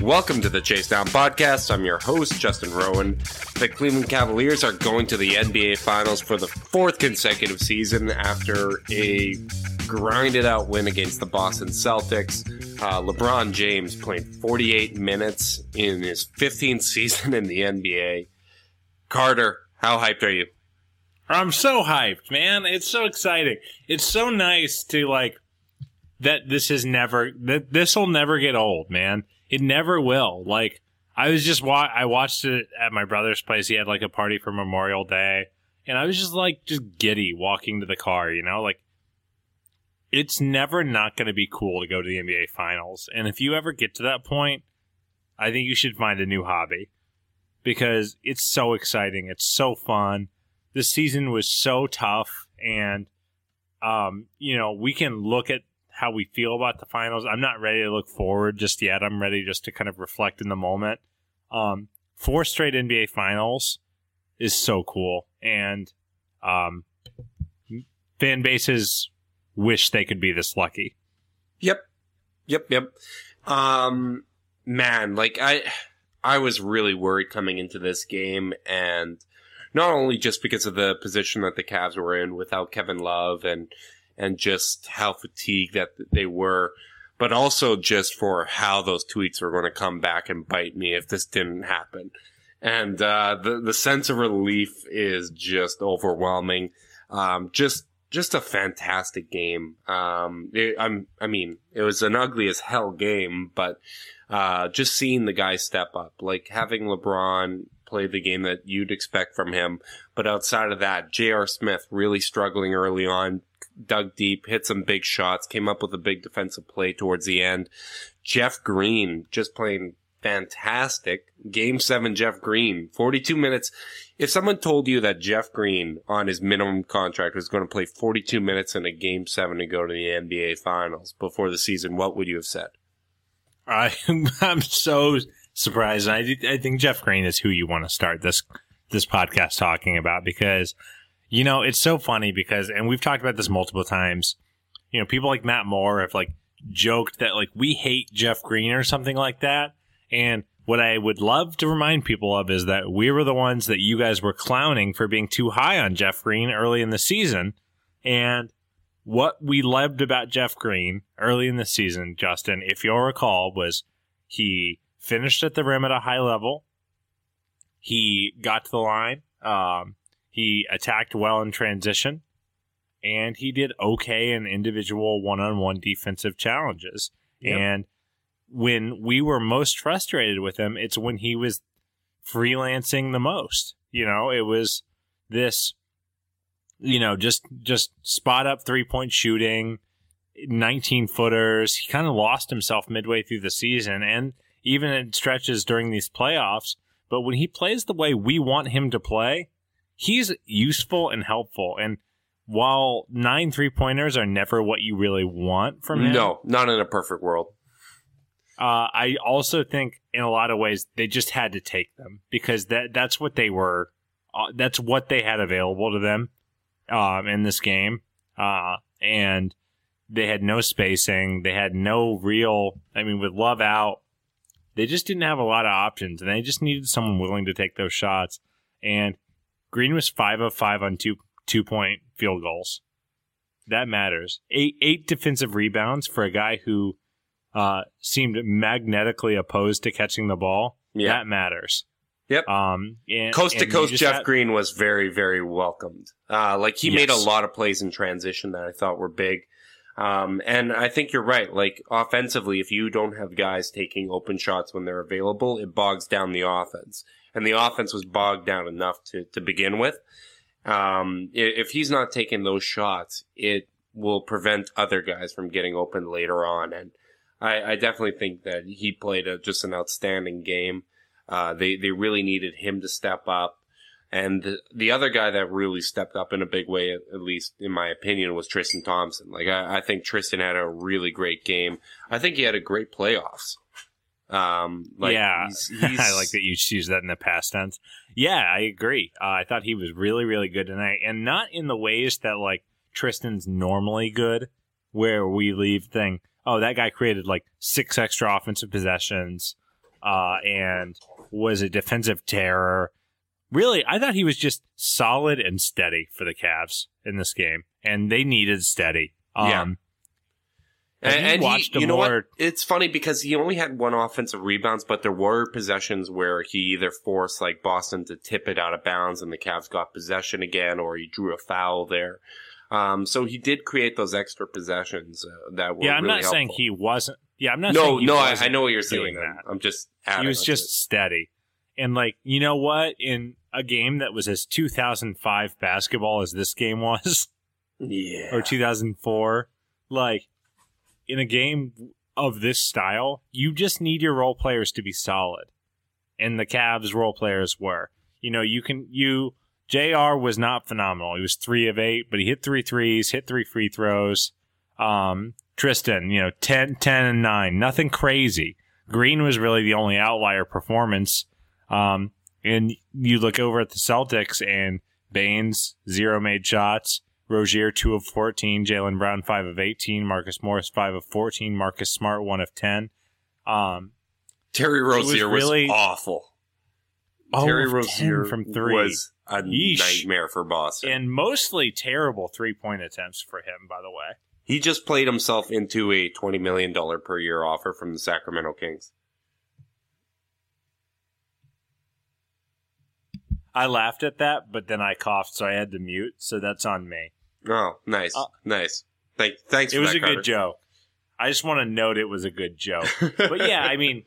Welcome to the Chase Down Podcast. I'm your host, Justin Rowan. The Cleveland Cavaliers are going to the NBA Finals for the fourth consecutive season after a grinded-out win against the Boston Celtics. LeBron James playing 48 minutes in his 15th season in the NBA. Carter, how hyped are you? I'm so hyped, man. It's so exciting. It's so nice to, that this will never get old, man. It never will. I watched it at my brother's place. He had, a party for Memorial Day, and I was just giddy walking to the car, It's never not going to be cool to go to the NBA Finals. And if you ever get to that point, I think you should find a new hobby because it's so exciting. It's so fun. This season was so tough, and, we can look at how we feel about the finals. I'm not ready to look forward just yet. I'm ready just to kind of reflect in the moment. 4 straight NBA Finals is so cool, and fan bases wish they could be this lucky. Yep. Man, I was really worried coming into this game, and not only just because of the position that the Cavs were in without Kevin Love and just how fatigued that they were, but also just for how those tweets were going to come back and bite me if this didn't happen. And the sense of relief is just overwhelming. Just a fantastic game. It was an ugly as hell game, but just seeing the guys step up, having LeBron play the game that you'd expect from him. But outside of that, J.R. Smith really struggling early on, dug deep, hit some big shots, came up with a big defensive play towards the end. Jeff Green just playing fantastic. Game 7, Jeff Green, 42 minutes. If someone told you that Jeff Green on his minimum contract was going to play 42 minutes in a Game 7 to go to the NBA Finals before the season, what would you have said? I'm so surprised. I think Jeff Green is who you want to start this podcast talking about because, it's so funny because, and we've talked about this multiple times, people like Matt Moore have joked that we hate Jeff Green or something like that. And what I would love to remind people of is that we were the ones that you guys were clowning for being too high on Jeff Green early in the season. And what we loved about Jeff Green early in the season, Justin, if you'll recall, was he finished at the rim at a high level. He got to the line. He attacked well in transition. And he did okay in individual one-on-one defensive challenges. Yep. And when we were most frustrated with him, it's when he was freelancing the most. It was this, just spot up 3-point shooting, 19-footers. He kind of lost himself midway through the season and even in stretches during these playoffs. But when he plays the way we want him to play, he's useful and helpful. And while 9 3-pointers are never what you really want from him. No, not in a perfect world. I also think in a lot of ways they just had to take them because that's what they were. That's what they had available to them in this game. And they had no spacing. They had no real, with Love out, they just didn't have a lot of options, and they just needed someone willing to take those shots. And Green was 5 of 5 on two-point field goals. That matters. Eight defensive rebounds for a guy who seemed magnetically opposed to catching the ball. Yeah. That matters. Yep. Coast to coast, Jeff Green was very, very welcomed. He made a lot of plays in transition that I thought were big. And I think you're right. Offensively, if you don't have guys taking open shots when they're available, it bogs down the offense. And the offense was bogged down enough to begin with. If he's not taking those shots, it will prevent other guys from getting open later on. And I definitely think that he played just an outstanding game. They really needed him to step up. And the other guy that really stepped up in a big way, at least in my opinion, was Tristan Thompson. I think Tristan had a really great game. I think he had a great playoffs. He's I like that you use that in the past tense. Yeah, I agree. I thought he was really, really good tonight. And not in the ways that, Tristan's normally good, where we leave oh, that guy created, 6 extra offensive possessions. and was a defensive terror. Really, I thought he was just solid and steady for the Cavs in this game, and they needed steady. And you know what? It's funny because he only had one offensive rebounds, but there were possessions where he either forced like Boston to tip it out of bounds and the Cavs got possession again, or he drew a foul there. So he did create those extra possessions that were I'm really not helpful. saying he wasn't. Yeah, I'm not saying he wasn't. I know what you're saying. That. I'm just he was just steady. And like, you know what? In a game that was as 2005 basketball as this game was, or 2004, like in a game of this style, you just need your role players to be solid. And the Cavs role players were. JR was not phenomenal. He was 3 of 8, but he hit 3 threes, hit 3 free throws. Tristan, 10 and 9, nothing crazy. Green was really the only outlier performance. And you look over at the Celtics and Baines, 0 made shots. Rozier, 2 of 14. Jaylen Brown, 5 of 18. Marcus Morris, 5 of 14. Marcus Smart, 1 of 10. Terry Rozier was really awful. Terry Rozier from 3 was a nightmare for Boston. And mostly terrible 3-point attempts for him, by the way. He just played himself into a $20 million per year offer from the Sacramento Kings. I laughed at that, but then I coughed, so I had to mute, so that's on me. Oh, nice. Nice. Thanks for that, It was a Carter. good joke. I just want to note it was a good joke. But yeah, I mean,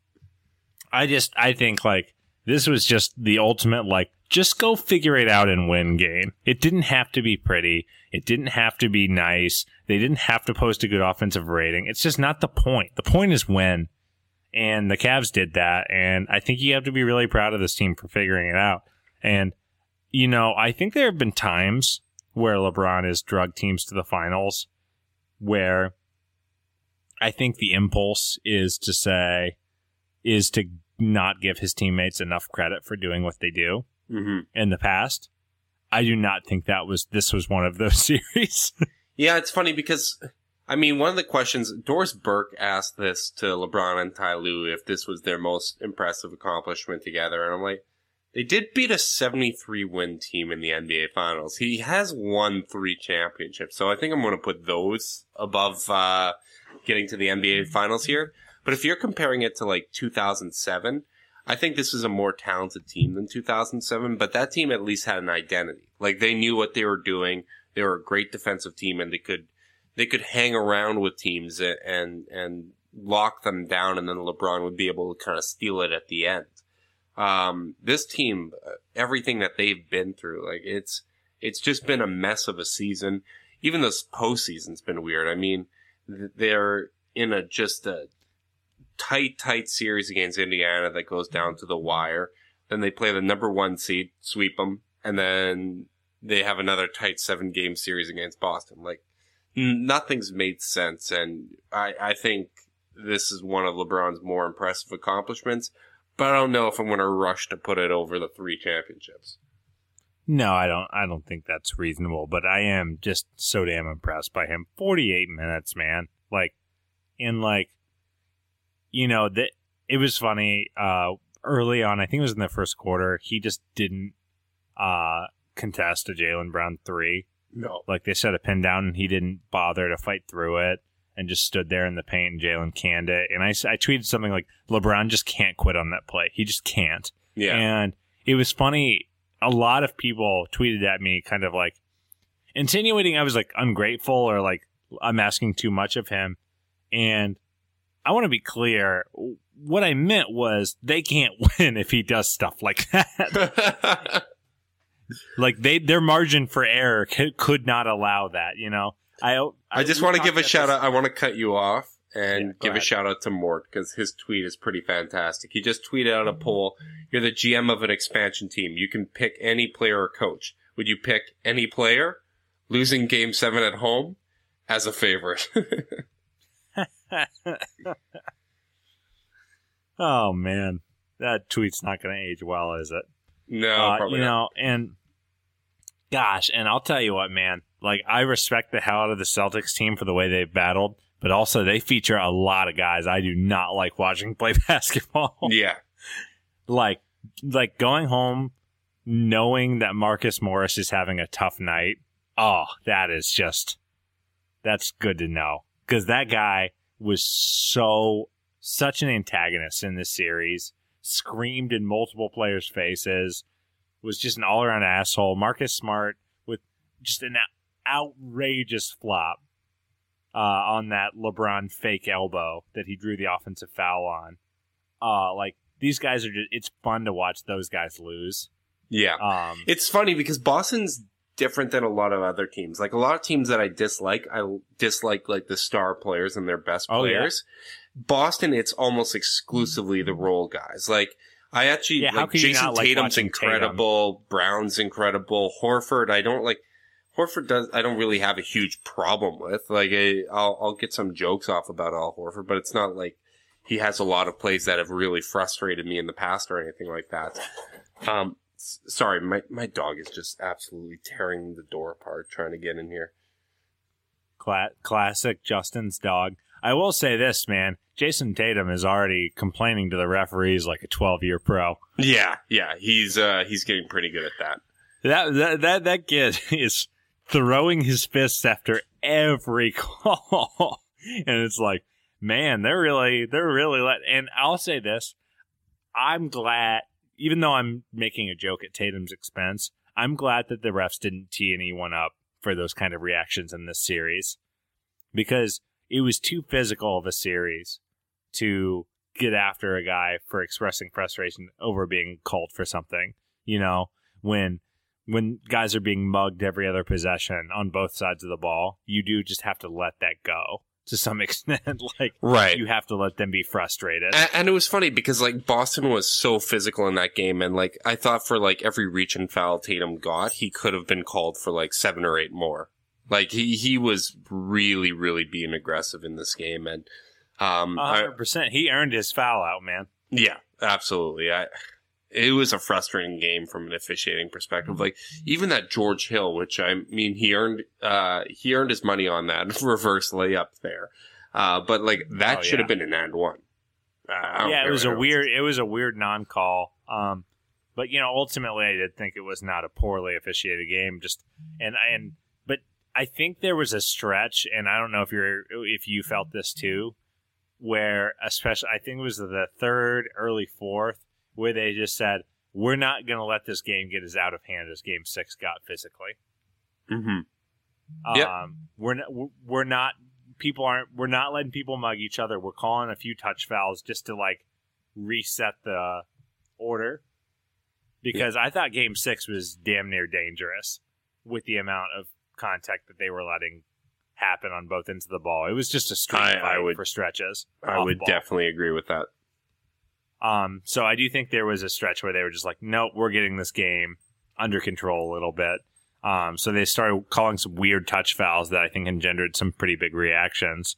I think, like, this was just the ultimate, like, just go figure it out and win game. It didn't have to be pretty. It didn't have to be nice. They didn't have to post a good offensive rating. It's just not the point. The point is win. And the Cavs did that. And I think you have to be really proud of this team for figuring it out. And, I think there have been times where LeBron has drugged teams to the finals where I think the impulse is to not give his teammates enough credit for doing what they do in the past. I do not think this was one of those series. Yeah, it's funny because, one of the questions, Doris Burke asked this to LeBron and Ty Lue if this was their most impressive accomplishment together. And I'm like, they did beat a 73-win team in the NBA Finals. He has won 3 championships. So I think I'm going to put those above getting to the NBA Finals here. But if you're comparing it to like 2007, I think this is a more talented team than 2007. But that team at least had an identity. Like they knew what they were doing. They were a great defensive team, and they could hang around with teams and lock them down, and then LeBron would be able to kind of steal it at the end. This team, everything that they've been through, like it's just been a mess of a season. Even this postseason's been weird. They're in a tight series against Indiana that goes down to the wire. Then they play the number 1 seed, sweep them, and then they have another tight 7-game series against Boston. Like nothing's made sense, and I think this is one of LeBron's more impressive accomplishments. But I don't know if I'm going to rush to put it over the 3 championships. No, I don't think that's reasonable, but I am just so damn impressed by him. 48 minutes, man. It was funny, early on, I think it was in the first quarter, he just didn't, contest a Jaylen Brown 3. No. Like they set a pin down and he didn't bother to fight through it. And just stood there in the paint, and Jaylen canned it. And I tweeted something like, LeBron just can't quit on that play. He just can't. Yeah. And it was funny. A lot of people tweeted at me kind of like insinuating I was like ungrateful or like I'm asking too much of him. And I want to be clear. What I meant was they can't win if he does stuff like that. Like their margin for error could not allow that, I just want to give a shout out. I want to cut you off and give a shout out to Mort because his tweet is pretty fantastic. He just tweeted out a poll. You're the GM of an expansion team. You can pick any player or coach. Would you pick any player losing Game 7 at home as a favorite? Oh, man. That tweet's not going to age well, is it? No, probably not. And gosh, and I'll tell you what, man. Like, I respect the hell out of the Celtics team for the way they've battled, but also they feature a lot of guys I do not like watching play basketball. Yeah. Like going home knowing that Marcus Morris is having a tough night. Oh, that's good to know. Because that guy was such an antagonist in this series, screamed in multiple players' faces, was just an all-around asshole. Marcus Smart with just an outrageous flop on that LeBron fake elbow that he drew the offensive foul on. These guys are it's fun to watch those guys lose. Yeah. It's funny because Boston's different than a lot of other teams. Like a lot of teams that I dislike like the star players and their best players. Yeah. Boston, it's almost exclusively the role guys. Like I actually like Jason Tatum's incredible, Brown's incredible, Horford. I don't really have a huge problem with. Like I'll get some jokes off about Al Horford, but it's not like he has a lot of plays that have really frustrated me in the past or anything like that. Sorry, my dog is just absolutely tearing the door apart trying to get in here. Classic Justin's dog. I will say this, man. Jason Tatum is already complaining to the referees like a 12-year pro. Yeah, he's getting pretty good at that. That kid is throwing his fists after every call, and it's like, man, they're really and I'll say this, I'm glad, even though I'm making a joke at Tatum's expense, I'm glad that the refs didn't tee anyone up for those kind of reactions in this series, because it was too physical of a series to get after a guy for expressing frustration over being called for something. You know, when guys are being mugged every other possession on both sides of the ball, you do just have to let that go. To some extent, right. You have to let them be frustrated. And it was funny because Boston was so physical in that game, and I thought for every reach and foul Tatum got, he could have been called for 7 or 8 more. He was really, really being aggressive in this game, and 100%. He earned his foul out, man. Yeah, absolutely. It was a frustrating game from an officiating perspective. Even that George Hill, which I mean, he earned his money on that reverse layup there. But that should have been an and one. It was a weird non-call. But ultimately I did think it was not a poorly officiated game. But I think there was a stretch, and I don't know if you felt this too, where especially I think it was the third, early fourth, where they just said, we're not going to let this game get as out of hand as Game 6 got physically. Mm-hmm. Yep. We're not letting people mug each other. We're calling a few touch fouls just to reset the order. Because I thought Game 6 was damn near dangerous with the amount of contact that they were letting happen on both ends of the ball. It was just a street fight for stretches. I would definitely agree with that. So I do think there was a stretch where they were just like, nope, we're getting this game under control a little bit. So they started calling some weird touch fouls that I think engendered some pretty big reactions.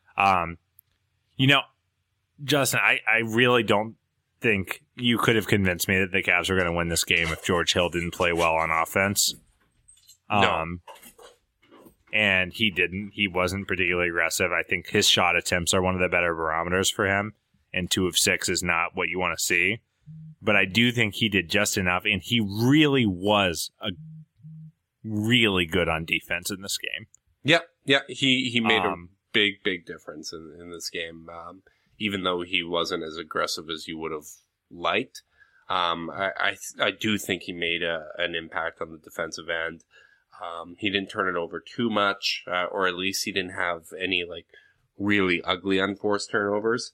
Justin, I really don't think you could have convinced me that the Cavs were going to win this game if George Hill didn't play well on offense. No. And he didn't. He wasn't particularly aggressive. I think his shot attempts are one of the better barometers for him. And 2 of 6 is not what you want to see. But I do think he did just enough, and he really was really good on defense in this game. Yeah. He made a big difference in this game, even though he wasn't as aggressive as you would have liked. I do think he made an impact on the defensive end. He didn't turn it over too much, or at least he didn't have any really ugly unforced turnovers.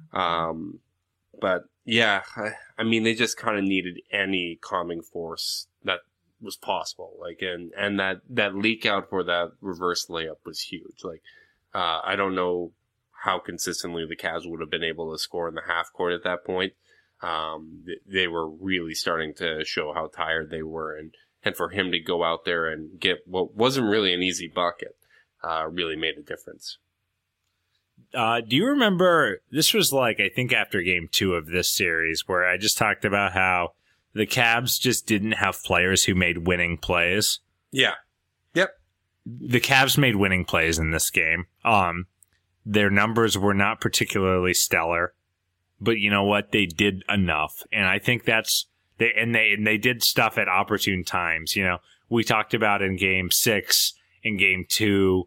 But yeah, I mean, they just kind of needed any calming force that was possible. And that leak out for that reverse layup was huge. I don't know how consistently the Cavs would have been able to score in the half court at that point. They were really starting to show how tired they were, and for him to go out there and get what wasn't really an easy bucket, really made a difference. Do you remember, this was I think after Game 2 of this series, where I just talked about how the Cavs just didn't have players who made winning plays? Yeah. Yep. The Cavs made winning plays in this game. Their numbers were not particularly stellar, but you know what? They did enough. And I think that's, they did stuff at opportune times. You know, we talked about in game 6, in game 2,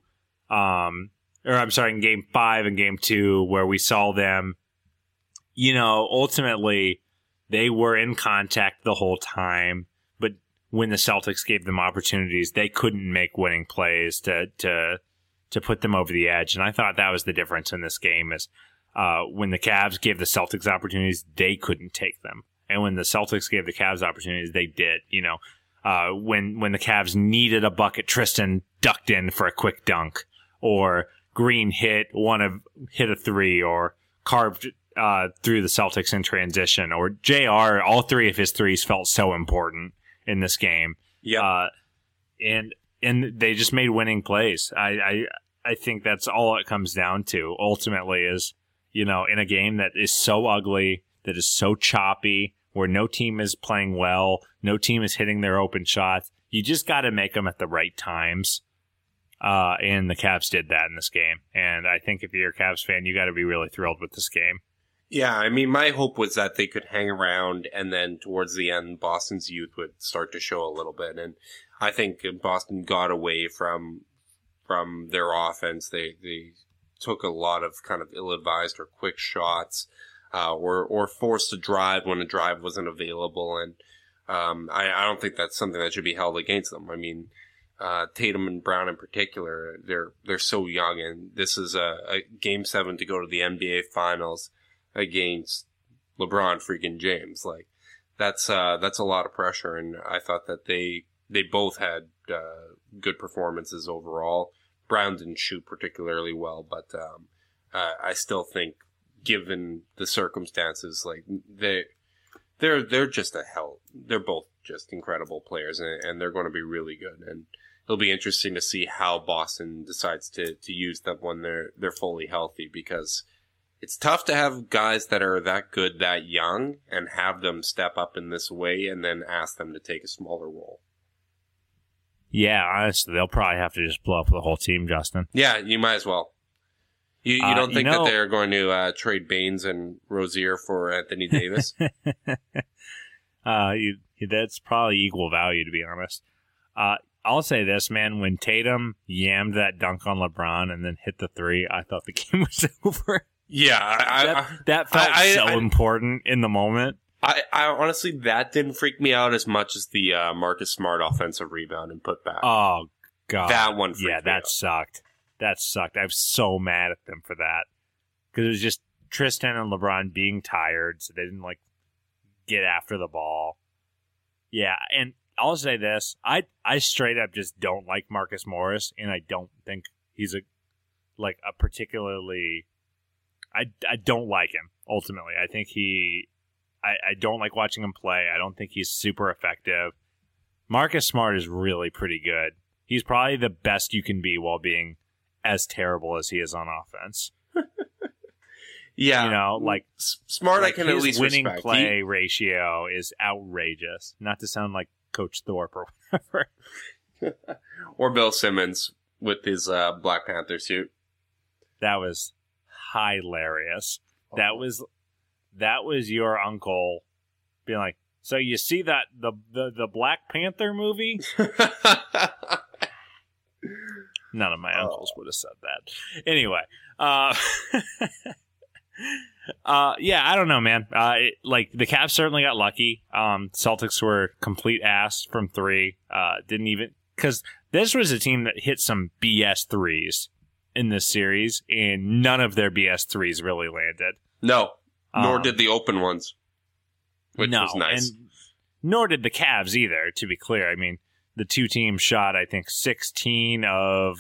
in game 5 and game 2, where we saw them, you know, ultimately they were in contact the whole time, but when the Celtics gave them opportunities, they couldn't make winning plays to put them over the edge. And I thought that was the difference in this game is when the Cavs gave the Celtics opportunities, they couldn't take them. And when the Celtics gave the Cavs opportunities, they did. You know, when the Cavs needed a bucket, Tristan ducked in for a quick dunk, or Green hit a three, or carved through the Celtics in transition, or JR, all 3 of his threes felt so important in this game. Yeah. And they just made winning plays. I think that's all it comes down to ultimately is, you know, in a game that is so ugly, that is so choppy, where no team is playing well, no team is hitting their open shots, you just got to make them at the right times. And the Cavs did that in this game. And I think if you're a Cavs fan, you got to be really thrilled with this game. Yeah, I mean, my hope was that they could hang around, and then towards the end, Boston's youth would start to show a little bit. And I think Boston got away from their offense. They took a lot of kind of ill-advised or quick shots, or forced to drive when a drive wasn't available. And I don't think that's something that should be held against them. I mean, Tatum and Brown in particular, they're so young, and this is a Game 7 to go to the NBA Finals against LeBron freaking James. Like, that's a lot of pressure, and I thought that they both had good performances overall. Brown didn't shoot particularly well, but I still think, given the circumstances, like they're just they're both just incredible players, and they're going to be really good. And it'll be interesting to see how Boston decides to use them when they're fully healthy, because it's tough to have guys that are that good that young and have them step up in this way and then ask them to take a smaller role. Yeah, honestly, they'll probably have to just blow up the whole team, Justin. Yeah, you might as well. You don't think that they're going to trade Baines and Rozier for Anthony Davis? That's probably equal value, to be honest. I'll say this, man. When Tatum yammed that dunk on LeBron and then hit the 3, I thought the game was over. Yeah. That felt important in the moment. I honestly, that didn't freak me out as much as the Marcus Smart offensive rebound and putback. Oh, God. That one freaked me out. That sucked. That sucked. I was so mad at them for that. Because it was just Tristan and LeBron being tired, so they didn't, get after the ball. Yeah, and I'll say this. I straight up just don't like Marcus Morris, and I don't think he's a particularly... I don't like him, ultimately. I think I don't like watching him play. I don't think he's super effective. Marcus Smart is really pretty good. He's probably the best you can be while being as terrible as he is on offense. Yeah. You know, Smart, I can at least winning respect. Play ratio is outrageous. Not to sound like Coach Thorpe or whatever. Or Bill Simmons with his Black Panther suit. That was hilarious. That was your uncle being like, so you see that the Black Panther movie? None of my uncles would have said that. Anyway, yeah, I don't know, man. The Cavs certainly got lucky. Celtics were complete ass from 3. Didn't even, because this was a team that hit some BS threes in this series, and none of their BS threes really landed. No, nor did the open ones, which was nice. And nor did the Cavs either, to be clear. I mean, the two teams shot, I think, 16 of,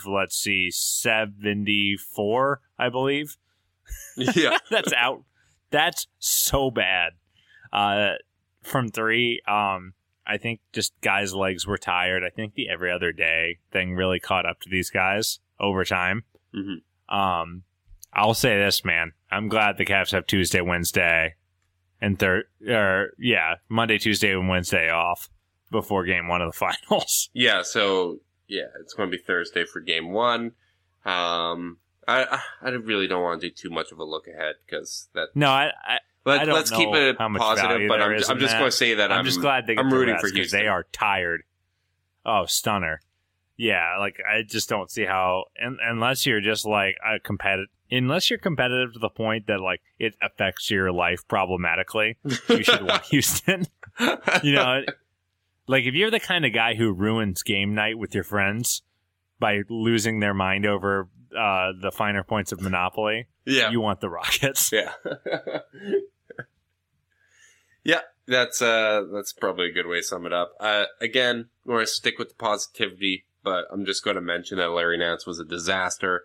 74, I believe. Yeah. That's so bad. From 3, I think just guys' legs were tired. I think the every other day thing really caught up to these guys over time. Mm-hmm. I'll say this, man. I'm glad the Cavs have Tuesday, Wednesday, and Monday, Tuesday, and Wednesday off before Game 1 of the finals. Yeah, so it's going to be Thursday for Game 1. I really don't want to do too much of a look ahead because that. No, let's keep it positive. But I'm just going to say that I'm just glad I'm rooting for Houston. They are tired. Oh, stunner! Yeah, like I just don't see how unless you're just like a unless you're competitive to the point that like it affects your life problematically, you should want Houston. You know, like if you're the kind of guy who ruins game night with your friends by losing their mind over the finer points of Monopoly, you want the Rockets. Yeah. Yeah, that's probably a good way to sum it up. Again, we're going to stick with the positivity, but I'm just going to mention that Larry Nance was a disaster.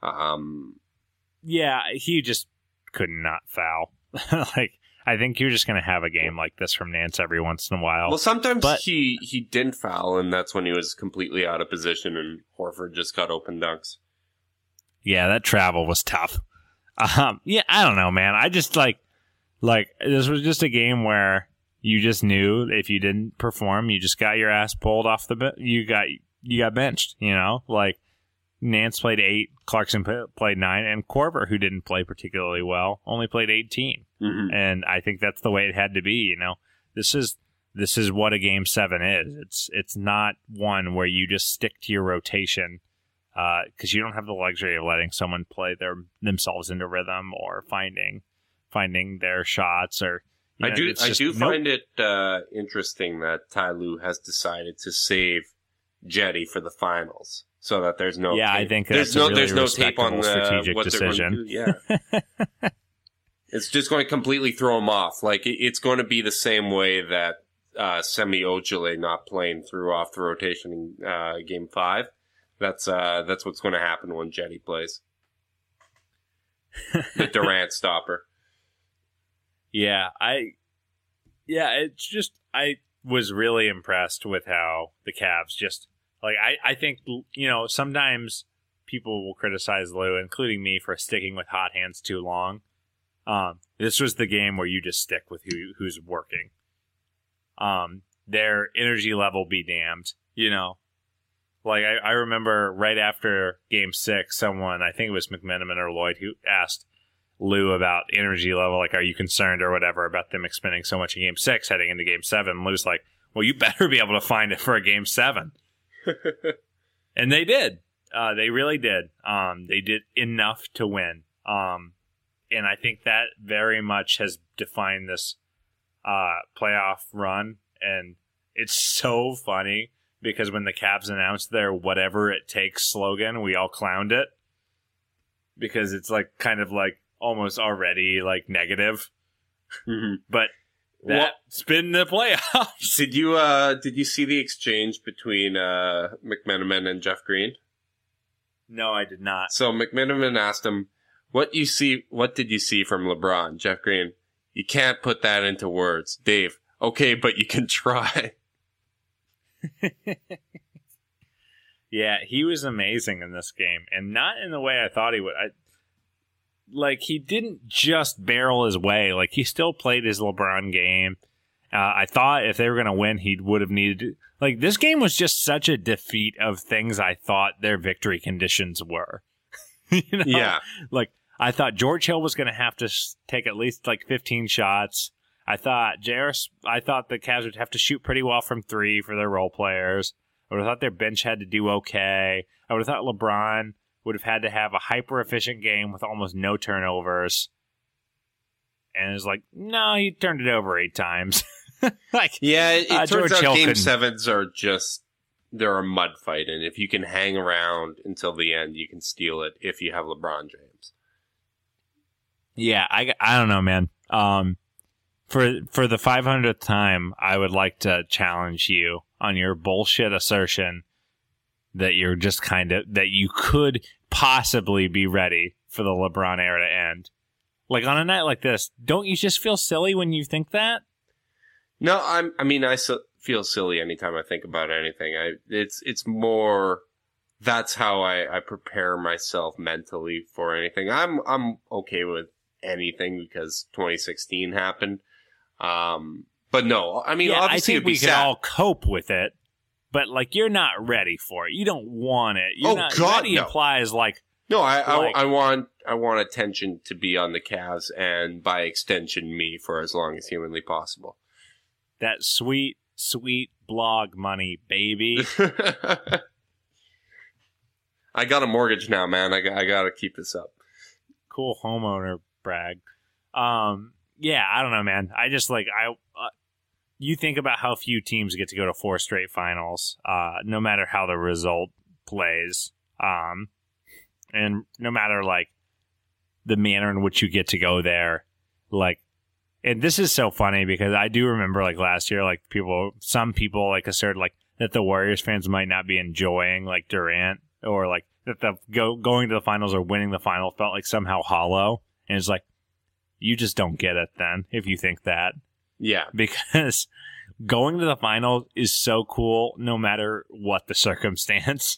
Yeah, he just could not foul. Like, I think you're just going to have a game like this from Nance every once in a while. Well, sometimes he didn't foul, and that's when he was completely out of position, and Horford just got open dunks. Yeah, that travel was tough. Yeah, I don't know, man. I just like this was just a game where you just knew if you didn't perform, you just got your ass pulled off the you got benched. You know, like Nance played 8, Clarkson played 9, and Korver, who didn't play particularly well, only played 18. Mm-hmm. And I think that's the way it had to be. You know, this is what a Game 7 is. It's not one where you just stick to your rotation because you don't have the luxury of letting someone play themselves into rhythm or finding their shots. Or I do find it interesting that Ty Lue has decided to save Jetty for the finals, so that there's no tape. I think there's no tape on the strategic decision. It's just going to completely throw him off. Like it's going to be the same way that Semi Ojeleye not playing threw off the rotation in Game 5. That's what's going to happen when Jetty plays. The Durant stopper. It's just I was really impressed with how the Cavs just like I think, you know, sometimes people will criticize Lue, including me, for sticking with hot hands too long. This was the game where you just stick with who's working. Their energy level be damned, you know. Like I remember right after Game 6, someone, I think it was McMenamin or Lloyd, who asked Lue about energy level, like, are you concerned or whatever about them expending so much in Game 6 heading into Game 7? Lue's like, well, you better be able to find it for a Game 7. And they did. They really did. They did enough to win. And I think that very much has defined this playoff run. And it's so funny because when the Cavs announced their whatever it takes slogan, we all clowned it. Because it's like kind of like almost already like negative. Mm-hmm. But that's been the playoffs. Did you see the exchange between McMenamin and Jeff Green? No, I did not. So McMenamin asked him, what did you see from LeBron? Jeff Green, you can't put that into words. Dave, okay, but you can try. Yeah, he was amazing in this game, and not in the way I thought he would. He didn't just barrel his way. Like, he still played his LeBron game. I thought if they were going to win, he would have needed to. Like, this game was just such a defeat of things I thought their victory conditions were. You know? Yeah. Like, I thought George Hill was going to have to take at least, 15 shots. I thought the Cavs would have to shoot pretty well from 3 for their role players. I would have thought their bench had to do okay. I would have thought LeBron would have had to have a hyper-efficient game with almost no turnovers. And it was like, no, he turned it over 8 times. It turns out Game 7s are just, they're a mud fight. And if you can hang around until the end, you can steal it if you have LeBron James. Yeah, I don't know, man. For the 500th time, I would like to challenge you on your bullshit assertion that you're just that you could possibly be ready for the LeBron era to end. Like, on a night like this, don't you just feel silly when you think that? No, I feel silly anytime I think about anything. It's more, that's how I prepare myself mentally for anything. I'm okay with anything because 2016 happened. But no, I mean, obviously I think we could all cope with it, but you're not ready for it. You don't want it. Ready implies No, I want attention to be on the Cavs and by extension me for as long as humanly possible. That sweet, sweet blog money, baby. I got a mortgage now, man. I got to keep this up. Cool homeowner brag. Yeah, I don't know, man. I just you think about how few teams get to go to 4 straight finals, no matter how the result plays, and no matter like the manner in which you get to go there, like. And this is so funny because I do remember like last year, like some people like asserted like that the Warriors fans might not be enjoying like Durant, or like that the going to the finals or winning the final felt like somehow hollow. And it's like, you just don't get it then if you think that. Yeah. Because going to the finals is so cool no matter what the circumstance.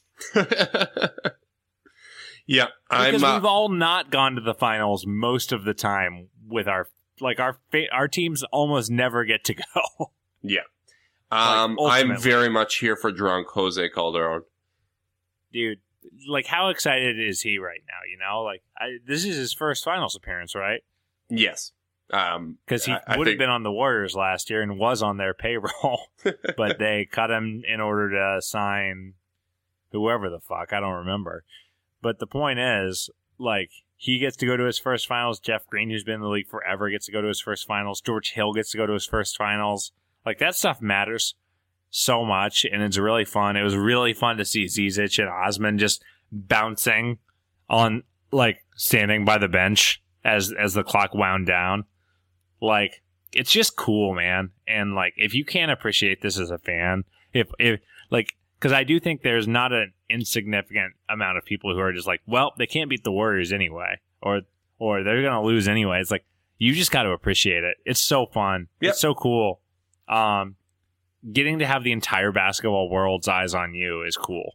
Yeah. Because we've all not gone to the finals most of the time with our teams almost never get to go. Yeah. I'm very much here for drunk Jose Calderon. Dude, like how excited is he right now, you know? Like this is his first finals appearance, right? Yes. Because he would have been on the Warriors last year and was on their payroll, but they cut him in order to sign whoever the fuck, I don't remember. But the point is, like, he gets to go to his first finals. Jeff Green, who's been in the league forever, gets to go to his first finals. George Hill gets to go to his first finals. Like, that stuff matters so much, and it's really fun. It was really fun to see Zizic and Osman just bouncing on, like, standing by the bench as the clock wound down. Like, it's just cool, man. And, like, if you can't appreciate this as a fan, because I do think there's not an insignificant amount of people who are just like, well, they can't beat the Warriors anyway, or they're going to lose anyway. It's like, you just got to appreciate it. It's so fun. Yep. It's so cool. Getting to have the entire basketball world's eyes on you is cool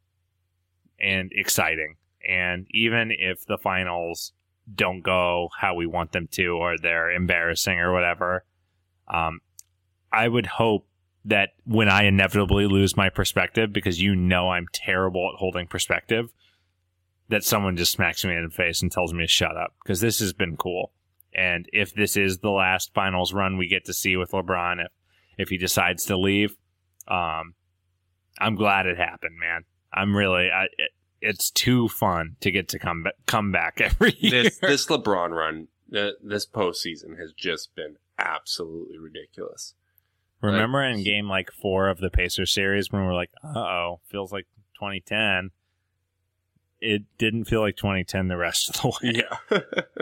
and exciting. And even if the finals don't go how we want them to, or they're embarrassing or whatever, I would hope that when I inevitably lose my perspective, because you know I'm terrible at holding perspective, that someone just smacks me in the face and tells me to shut up, because this has been cool. And if this is the last finals run we get to see with LeBron, if he decides to leave, I'm glad it happened, man. I'm really... it's too fun to get to come back every year. This LeBron run, this postseason has just been absolutely ridiculous. Remember in game 4 of the Pacers series when we're like, uh-oh, feels like 2010. It didn't feel like 2010 the rest of the way. Yeah.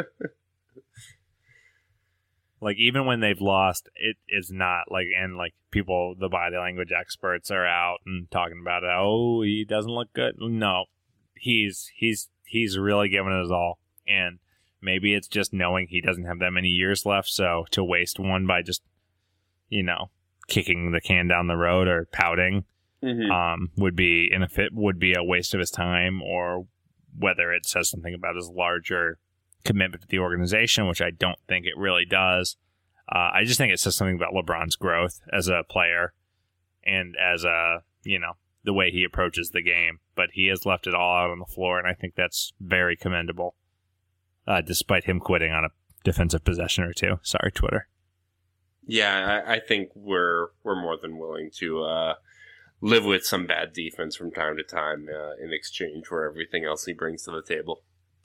Like, even when they've lost, it is not like, and like people, the body language experts are out and talking about it. Oh, he doesn't look good. No, he's really giving it his all. And maybe it's just knowing he doesn't have that many years left. So to waste one by just, kicking the can down the road or pouting, would be a waste of his time, or whether it says something about his larger commitment to the organization, which I don't think it really does. I just think it says something about LeBron's growth as a player and as the way he approaches the game. But he has left it all out on the floor, and I think that's very commendable, despite him quitting on a defensive possession or two. Sorry, Twitter. Yeah, I think we're more than willing to live with some bad defense from time to time in exchange for everything else he brings to the table.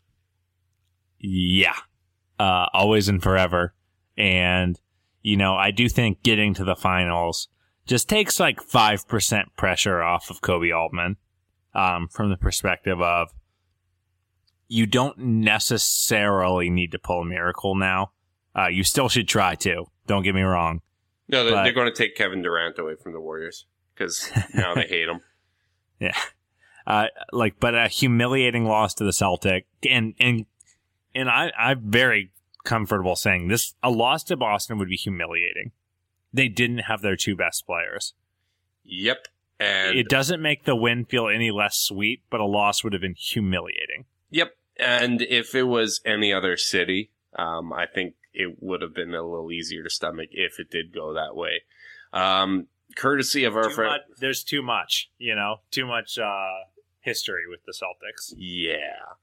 Yeah, always and forever. And, I do think getting to the finals just takes like 5% pressure off of Kobe Altman, from the perspective of you don't necessarily need to pull a miracle now. You still should try to. Don't get me wrong. No, they're going to take Kevin Durant away from the Warriors because now they hate him. Yeah. But a humiliating loss to the Celtic, and I'm very comfortable saying this, a loss to Boston would be humiliating. They didn't have their two best players. Yep. And it doesn't make the win feel any less sweet, but a loss would have been humiliating. Yep. And if it was any other city, I think it would have been a little easier to stomach if it did go that way. Courtesy of our friend. There's too much, too much history with the Celtics. Yeah.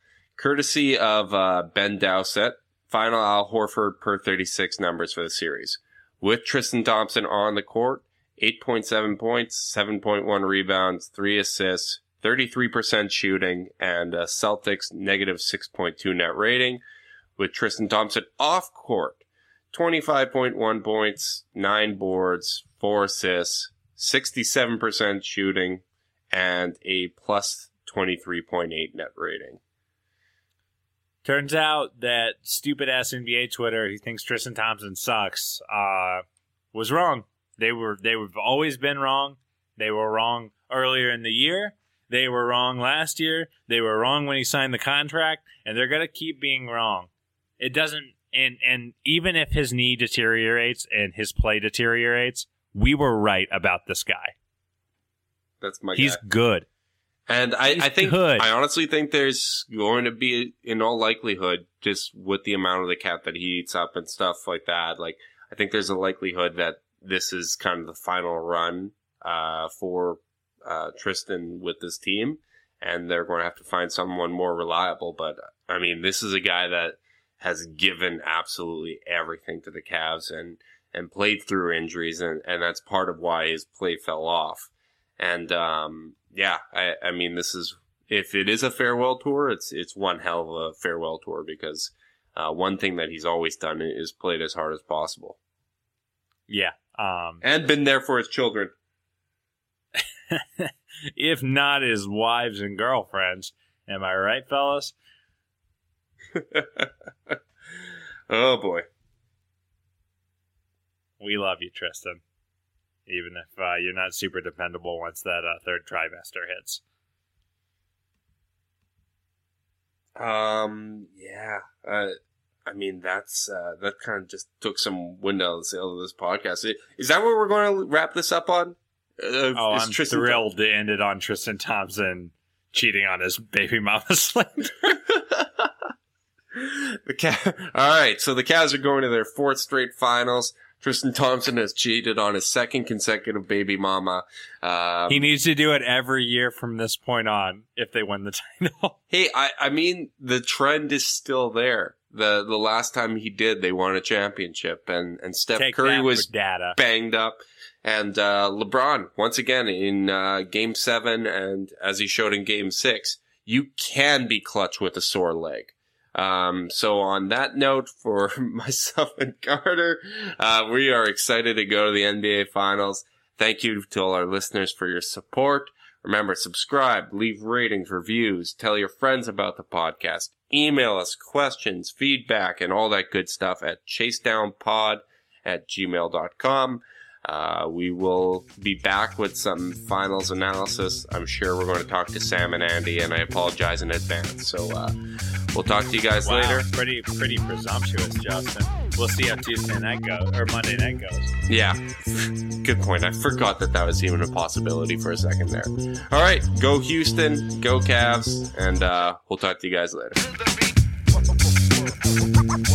Courtesy of Ben Dowsett, final Al Horford per 36 numbers for the series. With Tristan Thompson on the court, 8.7 points, 7.1 rebounds, 3 assists, 33% shooting, and Celtics negative 6.2 net rating. With Tristan Thompson off court, 25.1 points, 9 boards, 4 assists, 67% shooting, and a plus 23.8 net rating. Turns out that stupid-ass NBA Twitter, who thinks Tristan Thompson sucks, was wrong. They've always been wrong. They were wrong earlier in the year. They were wrong last year. They were wrong when he signed the contract, and they're going to keep being wrong. It doesn't, and even if his knee deteriorates and his play deteriorates, we were right about this guy. That's my guy. He's good. And I honestly think there's going to be, in all likelihood, just with the amount of the cap that he eats up and stuff like that, like, I think there's a likelihood that this is kind of the final run for Tristan with this team, and they're going to have to find someone more reliable. But, I mean, this is a guy that has given absolutely everything to the Cavs and played through injuries, and that's part of why his play fell off. And, yeah, I mean, this is, if it is a farewell tour, it's one hell of a farewell tour, because one thing that he's always done is played as hard as possible. Yeah. And been there for his children. If not his wives and girlfriends. Am I right, fellas? Oh, boy. We love you, Tristan. Even if you're not super dependable once that third trimester hits. Yeah. I mean, that kind of just took some wind out of the sail of this podcast. Is that what we're going to wrap this up on? I'm thrilled to end it on Tristan Thompson cheating on his baby mama slander. All right, so the Cavs are going to their 4th straight finals. Tristan Thompson has cheated on his 2nd consecutive baby mama. He needs to do it every year from this point on if they win the title. Hey, I mean, the trend is still there. The last time he did, they won a championship, and Steph Curry was banged up. And LeBron, once again, in Game 7, and as he showed in Game 6, you can be clutch with a sore leg. So on that note, for myself and Carter, we are excited to go to the NBA Finals. Thank you to all our listeners for your support. Remember, subscribe, leave ratings, reviews, tell your friends about the podcast, email us questions, feedback, and all that good stuff at chasedownpod@gmail.com. We will be back with some finals analysis. I'm sure we're going to talk to Sam and Andy, and I apologize in advance. So we'll talk to you guys later. Pretty presumptuous, Justin. We'll see how Tuesday night goes, or Monday night goes. Yeah, good point. I forgot that was even a possibility for a second there. All right, go Houston, go Cavs, and we'll talk to you guys later.